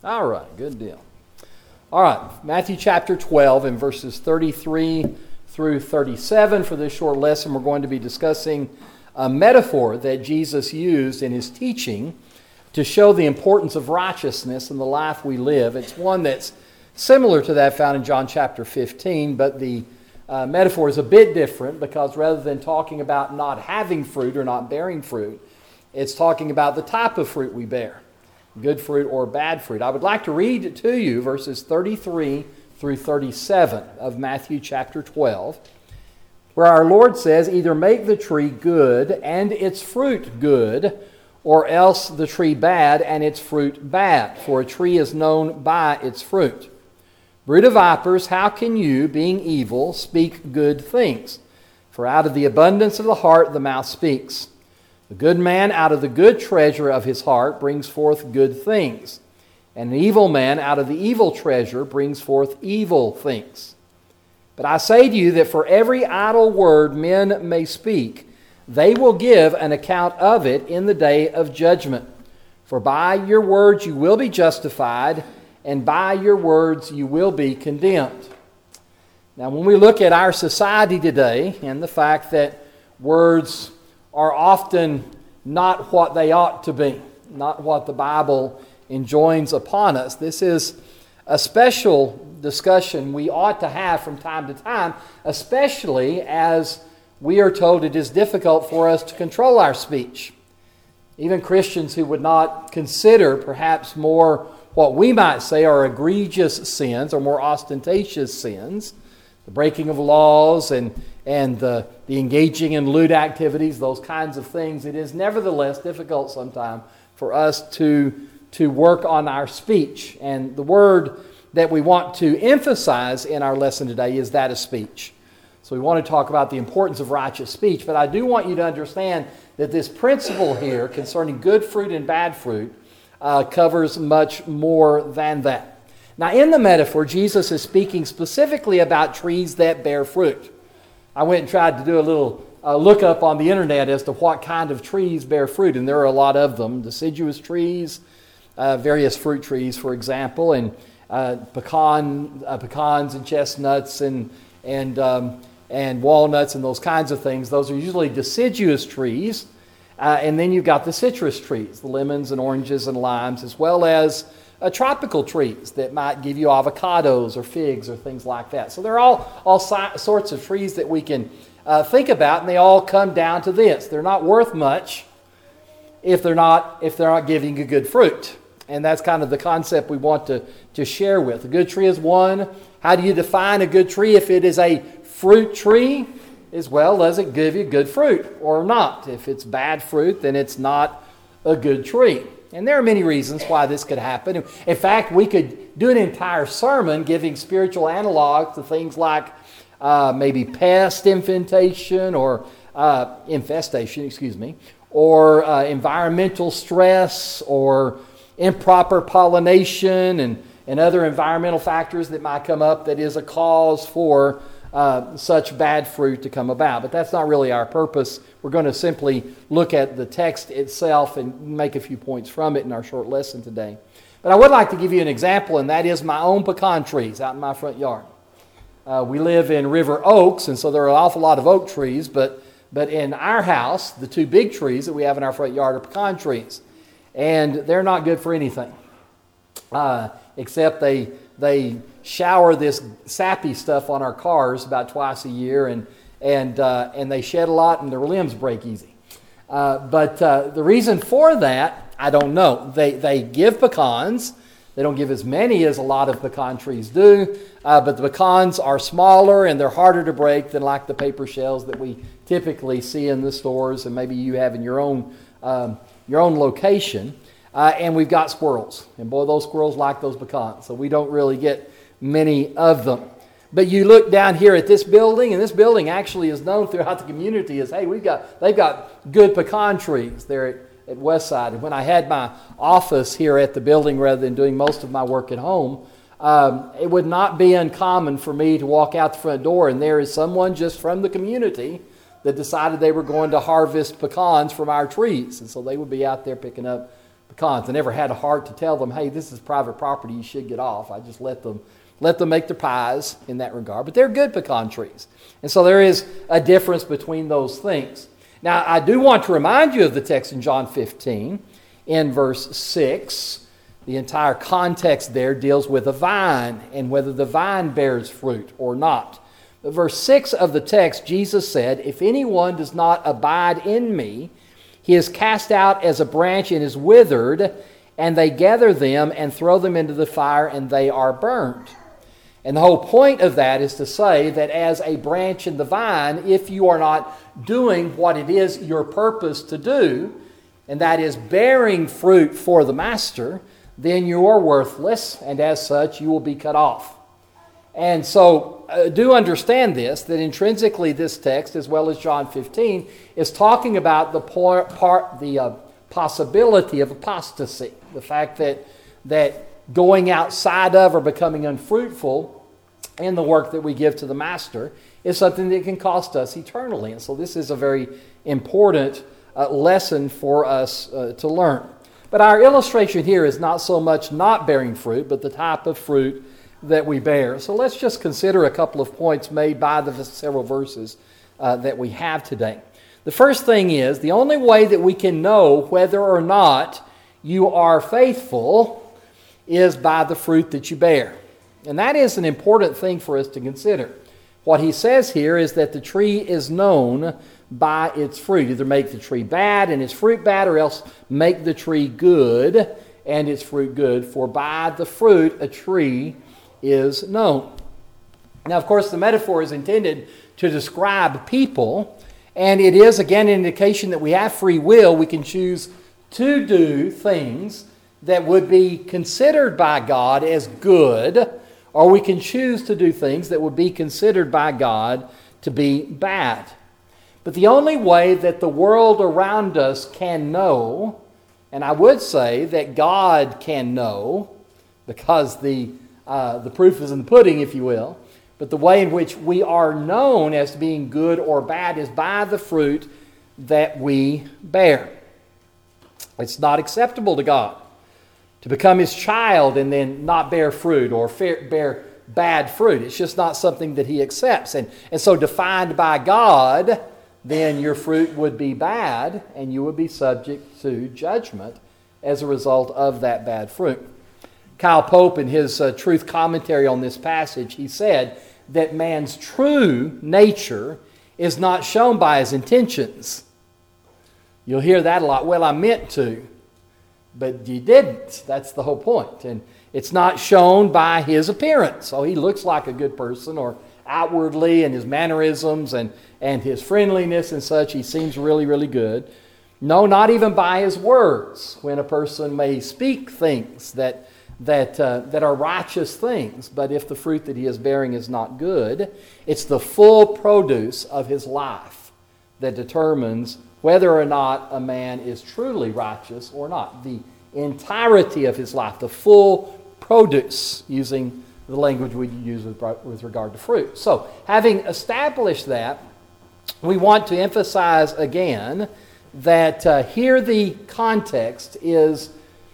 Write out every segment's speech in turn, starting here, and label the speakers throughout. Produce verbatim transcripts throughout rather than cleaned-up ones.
Speaker 1: All right, good deal. All right, Matthew chapter twelve and verses thirty-three through thirty-seven. For this short lesson, we're going to be discussing a metaphor that Jesus used in his teaching to show the importance of righteousness in the life we live. It's one that's similar to that found in John chapter fifteen, but the uh, metaphor is a bit different because rather than talking about not having fruit or not bearing fruit, it's talking about the type of fruit we bear, good fruit or bad fruit. I would like to read to you verses thirty-three through thirty-seven of Matthew chapter twelve, where our Lord says, "Either make the tree good and its fruit good, or else the tree bad and its fruit bad, for a tree is known by its fruit. Brood of vipers, how can you, being evil, speak good things? For out of the abundance of the heart the mouth speaks. The good man out of the good treasure of his heart brings forth good things, and an evil man out of the evil treasure brings forth evil things. But I say to you that for every idle word men may speak, they will give an account of it in the day of judgment. For by your words you will be justified, and by your words you will be condemned." Now, when we look at our society today and the fact that words are often not what they ought to be, not what the Bible enjoins upon us, this is a special discussion we ought to have from time to time, especially as we are told it is difficult for us to control our speech. Even Christians who would not consider perhaps more what we might say are egregious sins or more ostentatious sins, the breaking of laws and, and the, the engaging in lewd activities, those kinds of things, it is nevertheless difficult sometimes for us to, to work on our speech. And the word that we want to emphasize in our lesson today is that of speech. So we want to talk about the importance of righteous speech, but I do want you to understand that this principle here concerning good fruit and bad fruit uh, covers much more than that. Now, in the metaphor, Jesus is speaking specifically about trees that bear fruit. I went and tried to do a little uh, look up on the internet as to what kind of trees bear fruit, and there are a lot of them. Deciduous trees, uh, various fruit trees, for example, and uh, pecan, uh, pecans and chestnuts and and um, and walnuts and those kinds of things. Those are usually deciduous trees. Uh, and then you've got the citrus trees, the lemons and oranges and limes, as well as uh, tropical trees that might give you avocados or figs or things like that. So they're all, all si- sorts of trees that we can uh, think about, and they all come down to this. They're not worth much if they're not, if they're not giving you good fruit. And that's kind of the concept we want to, to share with. A good tree is one. How do you define a good tree? If it is a fruit tree, as well, does it give you good fruit or not? If it's bad fruit, then it's not a good tree. And there are many reasons why this could happen. In fact, we could do an entire sermon giving spiritual analogs to things like uh, maybe pest infestation or uh, infestation, excuse me, or uh, environmental stress or improper pollination and, and other environmental factors that might come up that is a cause for Uh, such bad fruit to come about. But that's not really our purpose. We're going to simply look at the text itself and make a few points from it in our short lesson today. But I would like to give you an example, and that is my own pecan trees out in my front yard. Uh, we live in River Oaks, and so there are an awful lot of oak trees, but, but in our house, the two big trees that we have in our front yard are pecan trees. And they're not good for anything, uh, except they they shower this sappy stuff on our cars about twice a year, and and uh, and they shed a lot, and their limbs break easy. Uh, but uh, the reason for that, I don't know. They they give pecans. They don't give as many as a lot of pecan trees do, uh, but the pecans are smaller and they're harder to break than like the paper shells that we typically see in the stores, and maybe you have in your own um, your own location. Uh, and we've got squirrels. And boy, those squirrels like those pecans. So we don't really get many of them. But you look down here at this building, and this building actually is known throughout the community as, hey, we've got they've got good pecan trees there at, at Westside. And when I had my office here at the building rather than doing most of my work at home, um, it would not be uncommon for me to walk out the front door, and there is someone just from the community that decided they were going to harvest pecans from our trees. And so they would be out there picking up pecans. I never had a heart to tell them, hey, this is private property, you should get off. I just let them let them make their pies in that regard. But they're good pecan trees. And so there is a difference between those things. Now, I do want to remind you of the text in John fifteen in verse six. The entire context there deals with a vine and whether the vine bears fruit or not. But verse six of the text, Jesus said, if anyone does not abide in me, he is cast out as a branch and is withered, and they gather them and throw them into the fire, and they are burned. And the whole point of that is to say that as a branch in the vine, if you are not doing what it is your purpose to do, and that is bearing fruit for the master, then you are worthless, and as such, you will be cut off. And so, uh, do understand this, that intrinsically this text, as well as John fifteen, is talking about the part, part the uh, possibility of apostasy. The fact that, that going outside of or becoming unfruitful in the work that we give to the master is something that can cost us eternally. And so this is a very important uh, lesson for us uh, to learn. But our illustration here is not so much not bearing fruit, but the type of fruit that we bear. So let's just consider a couple of points made by the several verses uh, that we have today. The first thing is, the only way that we can know whether or not you are faithful is by the fruit that you bear. And that is an important thing for us to consider. What he says here is that the tree is known by its fruit. Either make the tree bad and its fruit bad, or else make the tree good and its fruit good. For by the fruit a tree is known. Now, of course, the metaphor is intended to describe people, and it is, again, an indication that we have free will. We can choose to do things that would be considered by God as good, or we can choose to do things that would be considered by God to be bad. But the only way that the world around us can know, and I would say that God can know, because the uh, the proof is in the pudding, if you will, but the way in which we are known as being good or bad is by the fruit that we bear. It's not acceptable to God to become His child and then not bear fruit or bear bad fruit. It's just not something that He accepts. And, and so defined by God, then your fruit would be bad and you would be subject to judgment as a result of that bad fruit. Kyle Pope, in his uh, truth commentary on this passage, he said that man's true nature is not shown by his intentions. You'll hear that a lot. Well, I meant to, but you didn't. That's the whole point. And it's not shown by his appearance. Oh, he looks like a good person, or outwardly and his mannerisms and, and his friendliness and such, he seems really, really good. No, not even by his words, when a person may speak things that that uh, that are righteous things, but if the fruit that he is bearing is not good, it's the full produce of his life that determines whether or not a man is truly righteous or not. The entirety of his life, the full produce, using the language we use with, with regard to fruit. So, having established that, we want to emphasize again that uh, here the context is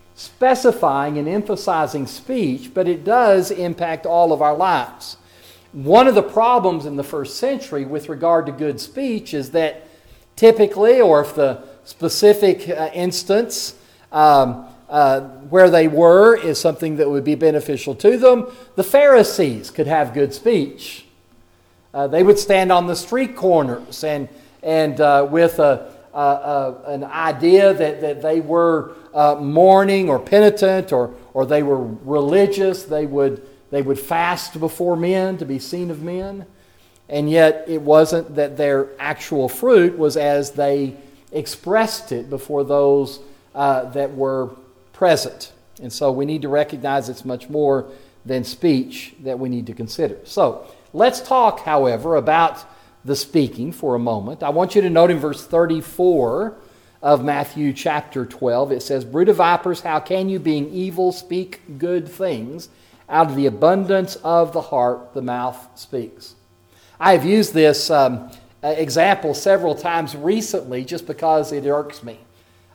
Speaker 1: specifying and emphasizing speech, but it does impact all of our lives. One of the problems in the first century with regard to good speech is that typically, or if the specific uh, instance um, uh, where they were is something that would be beneficial to them, the Pharisees could have good speech. Uh, they would stand on the street corners and and uh, with a, a, a, an idea that, that they were uh, mourning or penitent or or they were religious. They would they would fast before men to be seen of men, and yet it wasn't that their actual fruit was as they expressed it before those uh, that were present. And so we need to recognize it's much more than speech that we need to consider. So let's talk, however, about the speaking for a moment. I want you to note in verse thirty-four of Matthew chapter twelve, it says, "Brood of vipers, how can you, being evil, speak good things? Out of the abundance of the heart, the mouth speaks." I have used this um, example several times recently just because it irks me.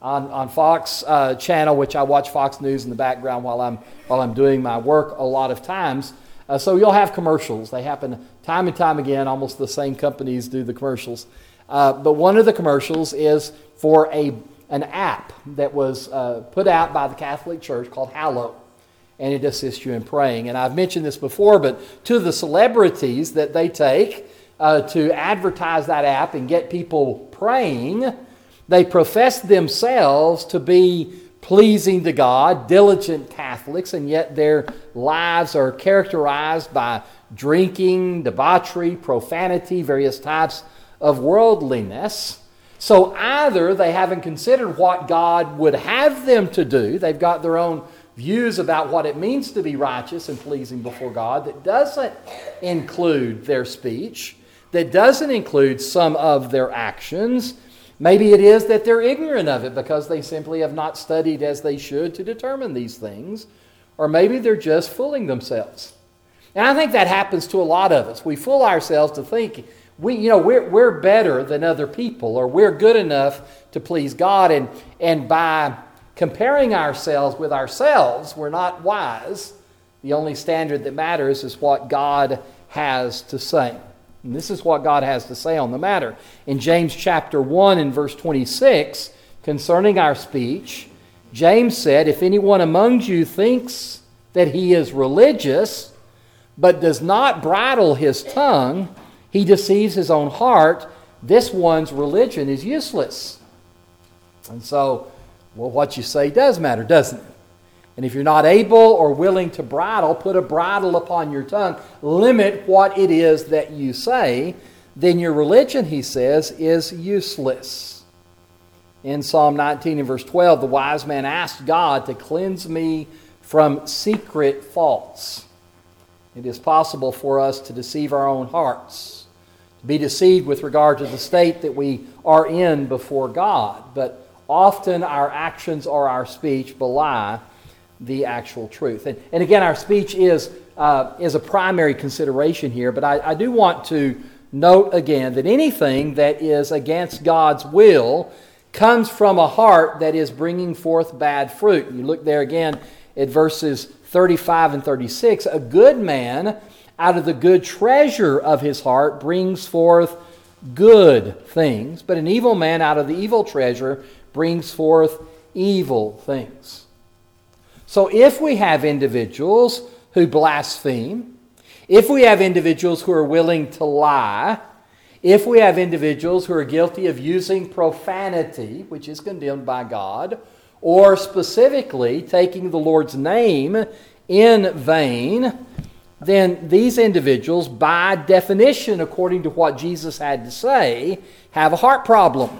Speaker 1: on, on Fox uh, channel, which I watch Fox News in the background while I'm while I'm doing my work a lot of times. Uh, so you'll have commercials. They happen time and time again. Almost the same companies do the commercials. Uh, but one of the commercials is for a an app that was uh, put out by the Catholic Church called Hallow, and it assists you in praying. And I've mentioned this before, but two of the celebrities that they take uh, to advertise that app and get people praying, they profess themselves to be pleasing to God, diligent Catholics, and yet their lives are characterized by drinking, debauchery, profanity, various types of worldliness. So either they haven't considered what God would have them to do, they've got their own views about what it means to be righteous and pleasing before God that doesn't include their speech, that doesn't include some of their actions. Maybe it is that they're ignorant of it because they simply have not studied as they should to determine these things. Or maybe they're just fooling themselves. And I think that happens to a lot of us. We fool ourselves to think we, you know, we're, we're better than other people, or we're good enough to please God. And, and by comparing ourselves with ourselves, we're not wise. The only standard that matters is what God has to say. And this is what God has to say on the matter. In James chapter one and verse twenty-six, concerning our speech, James said, if anyone among you thinks that he is religious, but does not bridle his tongue, he deceives his own heart. This one's religion is useless. And so, well, what you say does matter, doesn't it? And if you're not able or willing to bridle, put a bridle upon your tongue, limit what it is that you say, then your religion, he says, is useless. In Psalm nineteen and verse twelve, the wise man asked God to cleanse me from secret faults. It is possible for us to deceive our own hearts, to be deceived with regard to the state that we are in before God. But often our actions or our speech belie the actual truth. And, and again, our speech is uh, is a primary consideration here, but I, I do want to note again that anything that is against God's will comes from a heart that is bringing forth bad fruit. You look there again at verses thirty-five and thirty-six. A good man out of the good treasure of his heart brings forth good things, but an evil man out of the evil treasure brings forth evil things. So if we have individuals who blaspheme, if we have individuals who are willing to lie, if we have individuals who are guilty of using profanity, which is condemned by God, or specifically taking the Lord's name in vain, then these individuals, by definition, according to what Jesus had to say, have a heart problem.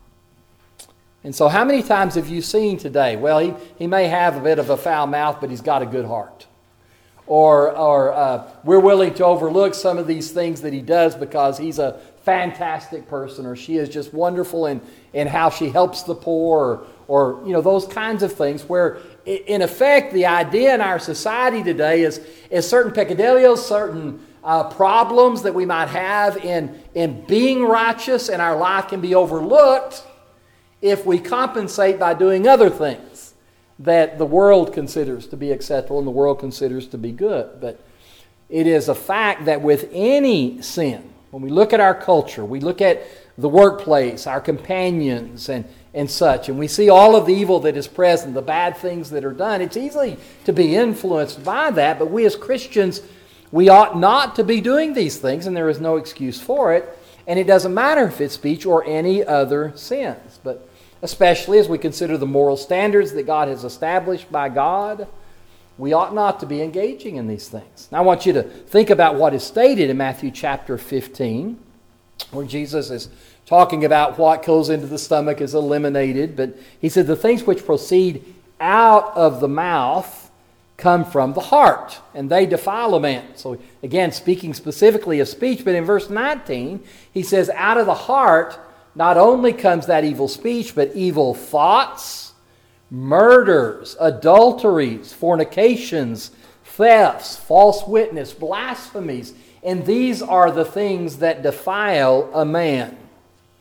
Speaker 1: And so how many times have you seen today, well, he, he may have a bit of a foul mouth, but he's got a good heart. Or, or uh, we're willing to overlook some of these things that he does because he's a fantastic person, or she is just wonderful in, in how she helps the poor, or, or you know, those kinds of things where, in effect, the idea in our society today is, is certain peccadillos, certain uh, problems that we might have in, in being righteous, and our life can be overlooked if we compensate by doing other things that the world considers to be acceptable and the world considers to be good. But it is a fact that with any sin, when we look at our culture, we look at the workplace, our companions and, and such, and we see all of the evil that is present, the bad things that are done, it's easy to be influenced by that, but we as Christians, we ought not to be doing these things, and there is no excuse for it. And it doesn't matter if it's speech or any other sins. But especially as we consider the moral standards that God has established by God, we ought not to be engaging in these things. Now I want you to think about what is stated in Matthew chapter fifteen, where Jesus is talking about what goes into the stomach is eliminated. But he said the things which proceed out of the mouth come from the heart, and they defile a man. So again, speaking specifically of speech, but in verse nineteen, he says, out of the heart not only comes that evil speech, but evil thoughts, murders, adulteries, fornications, thefts, false witness, blasphemies, and these are the things that defile a man.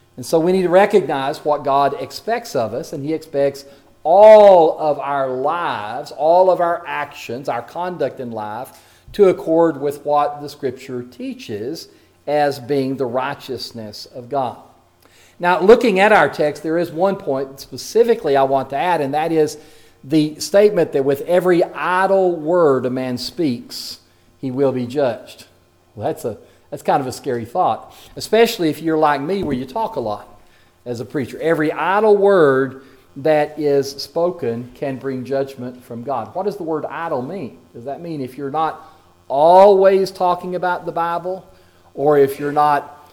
Speaker 1: And so we need to recognize what God expects of us, and He expects all of our lives, all of our actions, our conduct in life, to accord with what the Scripture teaches as being the righteousness of God. Now, looking at our text, there is one point specifically I want to add, and that is the statement that with every idle word a man speaks, he will be judged. Well, that's a that's kind of a scary thought, especially if you're like me where you talk a lot as a preacher. Every idle word that is spoken can bring judgment from God. What does the word idle mean? Does that mean if you're not always talking about the Bible, or if you're not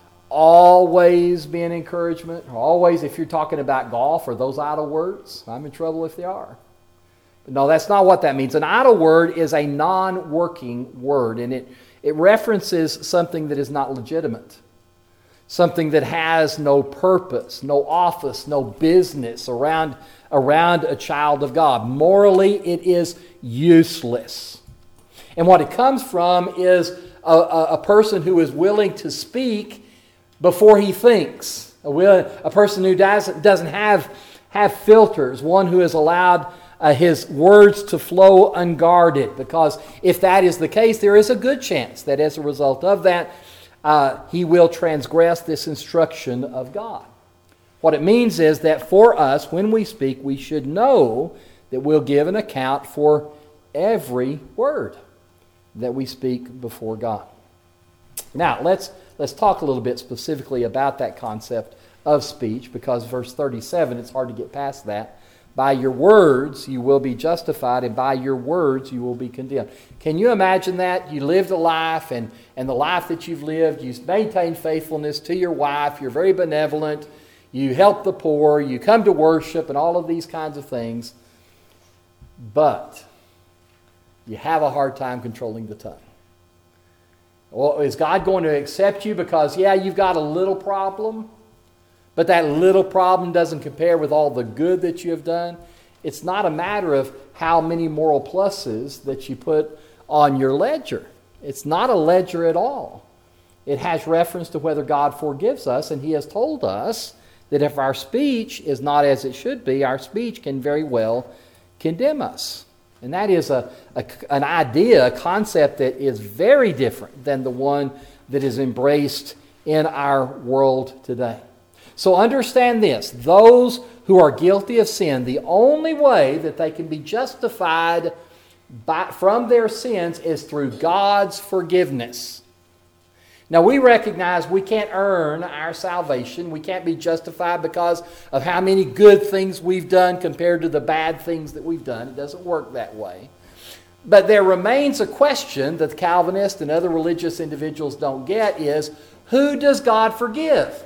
Speaker 1: always being encouragement, or always if you're talking about golf, or those idle words? I'm in trouble if they are. But no, that's not what that means. An idle word is a non-working word, and it, it references something that is not legitimate. Something that has no purpose, no office, no business around, around a child of God. Morally, it is useless. And what it comes from is a, a, a person who is willing to speak before he thinks. A, will, a person who doesn't, doesn't have, have filters. One who has allowed uh, his words to flow unguarded. Because if that is the case, there is a good chance that as a result of that, Uh, he will transgress this instruction of God. What it means is that for us, when we speak, we should know that we'll give an account for every word that we speak before God. Now, let's, let's talk a little bit specifically about that concept of speech, because verse thirty-seven, it's hard to get past that. By your words you will be justified, and by your words you will be condemned. Can you imagine that? You lived a life, and, and the life that you've lived, you maintain faithfulness to your wife, you're very benevolent, you help the poor, you come to worship, and all of these kinds of things. But you have a hard time controlling the tongue. Well, is God going to accept you because, yeah, you've got a little problem? But that little problem doesn't compare with all the good that you have done. It's not a matter of how many moral pluses that you put on your ledger. It's not a ledger at all. It has reference to whether God forgives us, and He has told us that if our speech is not as it should be, our speech can very well condemn us. And that is a, a, an idea, a concept that is very different than the one that is embraced in our world today. So understand this, those who are guilty of sin, the only way that they can be justified by, from their sins is through God's forgiveness. Now we recognize we can't earn our salvation. We can't be justified because of how many good things we've done compared to the bad things that we've done. It doesn't work that way. But there remains a question that the Calvinists and other religious individuals don't get is, who does God forgive?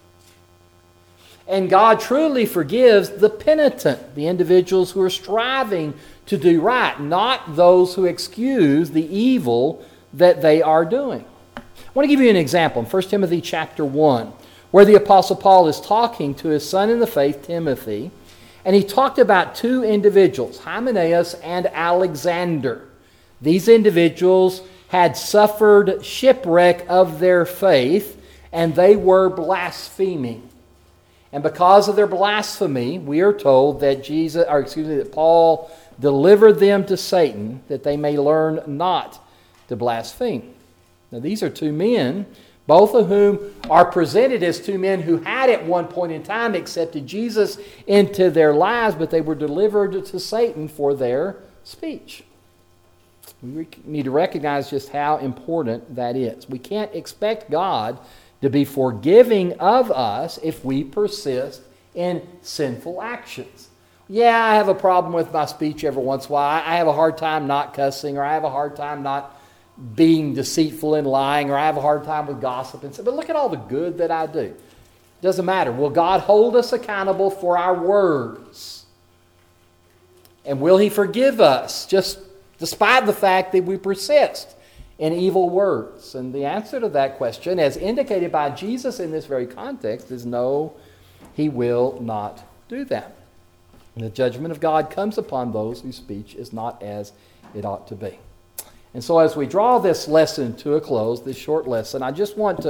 Speaker 1: And God truly forgives the penitent, the individuals who are striving to do right, not those who excuse the evil that they are doing. I want to give you an example in First Timothy chapter one, where the Apostle Paul is talking to his son in the faith, Timothy, and he talked about two individuals, Hymenaeus and Alexander. These individuals had suffered shipwreck of their faith, and they were blaspheming. And because of their blasphemy, we are told that Jesus, or excuse me, that Paul delivered them to Satan, that they may learn not to blaspheme. Now, these are two men, both of whom are presented as two men who had at one point in time accepted Jesus into their lives, but they were delivered to Satan for their speech. We need to recognize just how important that is. We can't expect God to be forgiving of us if we persist in sinful actions. Yeah, I have a problem with my speech every once in a while. I have a hard time not cussing, or I have a hard time not being deceitful and lying, or I have a hard time with gossip. And so, but look at all the good that I do. It doesn't matter. Will God hold us accountable for our words? And will He forgive us just despite the fact that we persist in evil words? And the answer to that question, as indicated by Jesus in this very context, is no, He will not do that. And the judgment of God comes upon those whose speech is not as it ought to be. And so as we draw this lesson to a close, this short lesson, I just want to,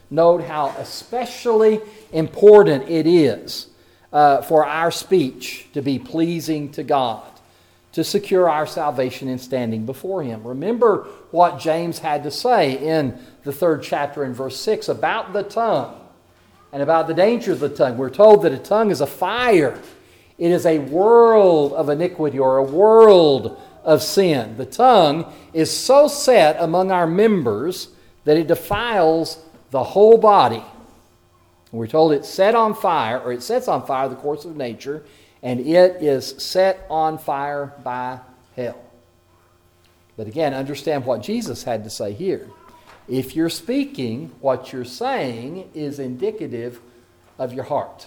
Speaker 1: note how especially important it is uh, for our speech to be pleasing to God, to secure our salvation in standing before Him. Remember what James had to say in the third chapter in verse six about the tongue and about the danger of the tongue. We're told that a tongue is a fire. It is a world of iniquity, or a world of sin. The tongue is so set among our members that it defiles the whole body. We're told it's set on fire, or it sets on fire the course of nature, and it is set on fire by hell. But again, understand what Jesus had to say here. If you're speaking, what you're saying is indicative of your heart.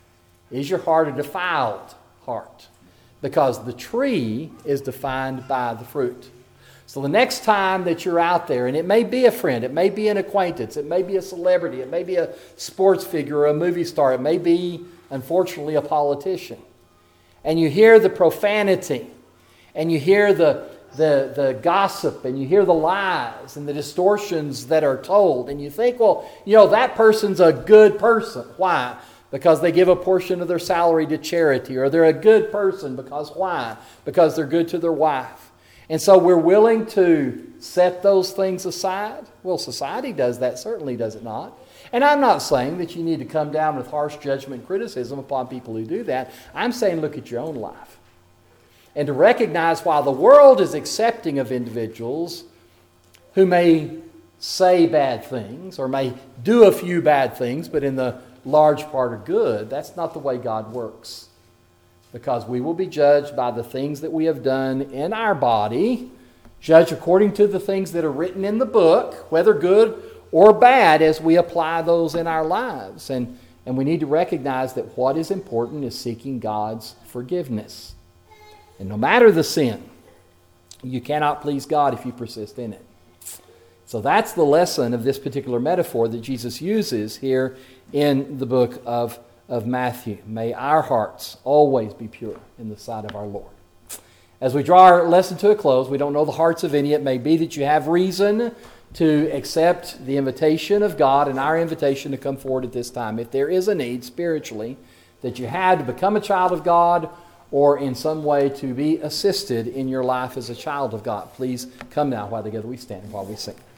Speaker 1: Is your heart a defiled heart? Because the tree is defined by the fruit. So the next time that you're out there, and it may be a friend, it may be an acquaintance, it may be a celebrity, it may be a sports figure or a movie star, it may be, unfortunately, a politician, and you hear the profanity, and you hear the The, the gossip, and you hear the lies and the distortions that are told, and you think, well, you know, that person's a good person. Why? Because they give a portion of their salary to charity, or they're a good person because why? Because they're good to their wife. And so we're willing to set those things aside. Well, society does that, certainly does it not. And I'm not saying that you need to come down with harsh judgment and criticism upon people who do that. I'm saying look at your own life. And to recognize while the world is accepting of individuals who may say bad things or may do a few bad things, but in the large part are good, that's not the way God works. Because we will be judged by the things that we have done in our body, judged according to the things that are written in the book, whether good or bad, as we apply those in our lives. And, and we need to recognize that what is important is seeking God's forgiveness. And no matter the sin, you cannot please God if you persist in it. So that's the lesson of this particular metaphor that Jesus uses here in the book of, of Matthew. May our hearts always be pure in the sight of our Lord. As we draw our lesson to a close, we don't know the hearts of any. It may be that you have reason to accept the invitation of God and our invitation to come forward at this time. If there is a need spiritually that you had to become a child of God, or in some way to be assisted in your life as a child of God, please come now while together we stand and while we sing.